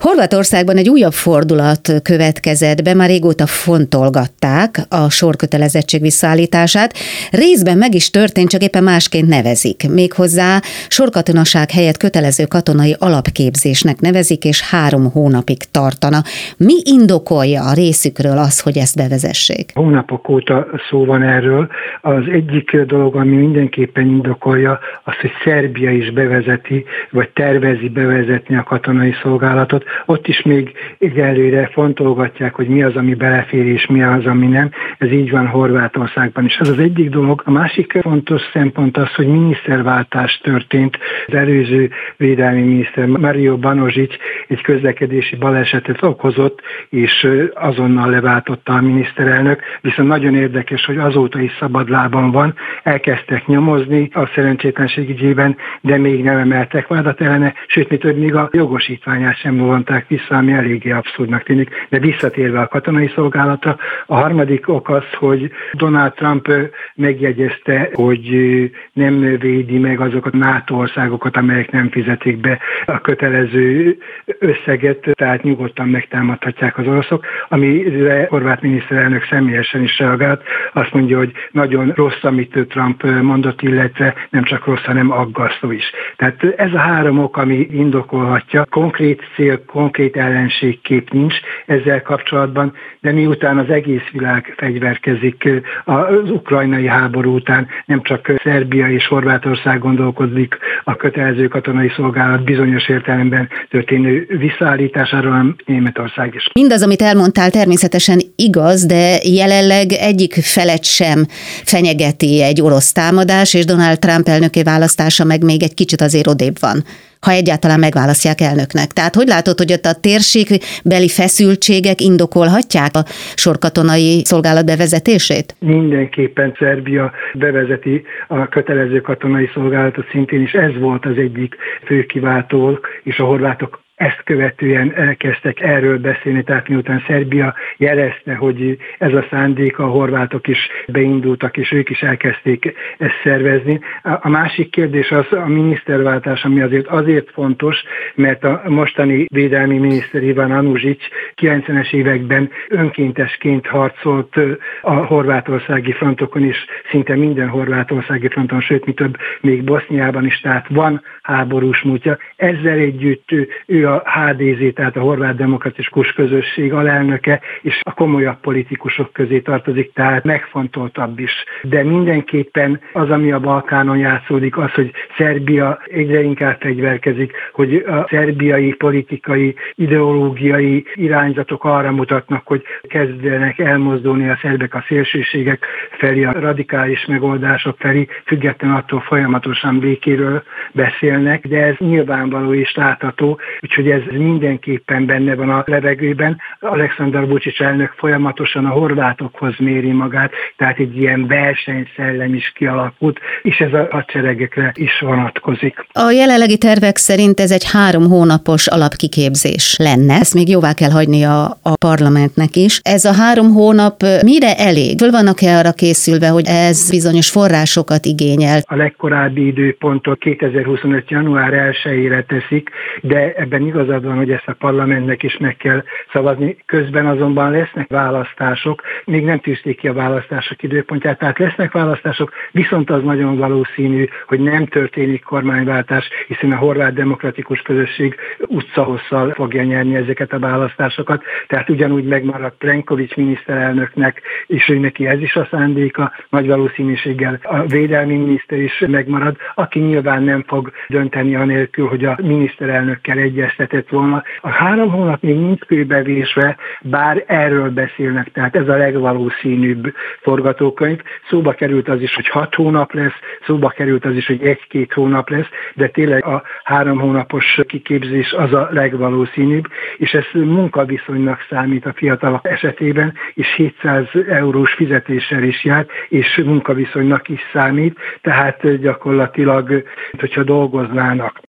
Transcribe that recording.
Horvátországban egy újabb fordulat következett be, már régóta fontolgatták a sorkötelezettség visszaállítását. Részben meg is történt, csak éppen másként nevezik. Méghozzá sorkatonaság helyett kötelező katonai alapképzésnek nevezik, és 3 hónapig tartana. Mi indokolja a részükről az, hogy ezt bevezessék? Hónapok óta szó van erről. Az egyik dolog, ami mindenképpen indokolja, az, hogy Szerbia is bevezeti, vagy tervezi bevezetni a katonai szolgálatot. Ott is még egyelőre fontolgatják, hogy mi az, ami belefér, és mi az, ami nem. Ez így van Horvátországban is. Ez az egyik dolog. A másik fontos szempont az, hogy miniszterváltás történt. Az előző védelmi miniszter Mario Banožić egy közlekedési balesetet okozott, és azonnal leváltotta a miniszterelnök. Viszont nagyon érdekes, hogy azóta is szabadlábon van. Elkezdtek nyomozni a szerencsétlenség ügyében, de még nem emeltek vádat ellene, sőt, mi több, még a jogosítványát sem vonták vissza, ami eléggé abszurdnak tűnik. De visszatérve a katonai szolgálatra, a harmadik ok az, hogy Donald Trump megjegyezte, hogy nem védi meg azokat a NATO országokat, amelyek nem fizetik be a kötelező összeget, tehát nyugodtan megtámadhatják az oroszok, amire horvát miniszterelnök személyesen is reagált. Azt mondja, hogy nagyon rossz, amit Trump mondott, illetve nem csak rossz, hanem aggasztó is. Tehát ez a 3 ok, ami indokolhatja. Konkrét cél, konkrét ellenségkép nincs ezzel kapcsolatban, de miután az egész világ fegyverkezik az ukrajnai háború után, nem csak Szerbia és Horvátország gondolkodik a kötelező katonai szolgálat bizonyos értelemben történő visszaállításáról, hanem Németország is. Mindaz, amit elmondtál, természetesen igaz, de jelenleg egyik felet sem fenyegeti egy orosz támadás, és Donald Trump elnöki választása meg még egy kicsit azért odébb van, ha egyáltalán megválasztják elnöknek. Tehát hogy látod, hogy ott a térségbeli feszültségek indokolhatják a sorkatonai szolgálat bevezetését? Mindenképpen Szerbia bevezeti a kötelező katonai szolgálatot szintén, és ez volt az egyik fő kiváltó, és a horvátok ezt követően elkezdtek erről beszélni, tehát miután Szerbia jelezte, hogy ez a szándék, a horvátok is beindultak, és ők is elkezdték ezt szervezni. A másik kérdés az a miniszterváltás, ami azért fontos, mert a mostani védelmi miniszter Ivan Anušić 90-es években önkéntesként harcolt a horvátországi frontokon is, szinte minden horvátországi fronton, sőt, mi több, még Boszniában is, tehát van háborús múltja. Ezzel együtt ő a HDZ, tehát a Horvát Demokratikus Közösség alelnöke, és a komolyabb politikusok közé tartozik, tehát megfontoltabb is. De mindenképpen az, ami a Balkánon játszódik, az, hogy Szerbia egyre inkább fegyverkezik, hogy a szerbiai politikai, ideológiai irányzatok arra mutatnak, hogy kezdenek elmozdulni a szerbek a szélsőségek felé, a radikális megoldások felé, függetlenül attól folyamatosan békéről beszélnek, de ez nyilvánvaló és látható, úgyhogy ez mindenképpen benne van a levegőben. Aleksandar Vučić elnök folyamatosan a horvátokhoz méri magát, tehát egy ilyen versenyszellem is kialakult, és ez a hadseregekre is vonatkozik. A jelenlegi tervek szerint ez egy 3 hónapos alapkiképzés lenne. Ezt még jóvá kell hagyni a parlamentnek is. Ez a 3 hónap mire elég? Föl vannak-e arra készülve, hogy ez bizonyos forrásokat igényel? A legkorábbi időpontot 2025. január 1-ére teszik, de ebben igazad van, hogy ezt a parlamentnek is meg kell szavazni. Közben azonban lesznek választások, még nem tűzték ki a választások időpontját, tehát lesznek választások, viszont az nagyon valószínű, hogy nem történik kormányváltás, hiszen a Horvát Demokratikus Közösség utcahosszal fogja nyerni ezeket a választásokat, tehát ugyanúgy megmarad Plenković miniszterelnöknek, és ő neki ez is a szándéka, nagy valószínűséggel a védelmi miniszter is megmarad, aki nyilván nem fog dönteni anélkül, hogy a miniszterelnökkel egyeztetett volna. A 3 hónap még nincs kőbevésve, bár erről beszélnek, tehát ez a legvalószínűbb forgatókönyv. Szóba került az is, hogy 6 hónap lesz, szóba került az is, hogy 1-2 hónap lesz, de tényleg a 3 hónapos kiképzés az a legvalószínűbb, és ez munkaviszonynak számít a fiatalok esetében, és 700 eurós fizetéssel is jár, és munkaviszonynak is számít, tehát gyakorlatilag, hogyha dolgoznának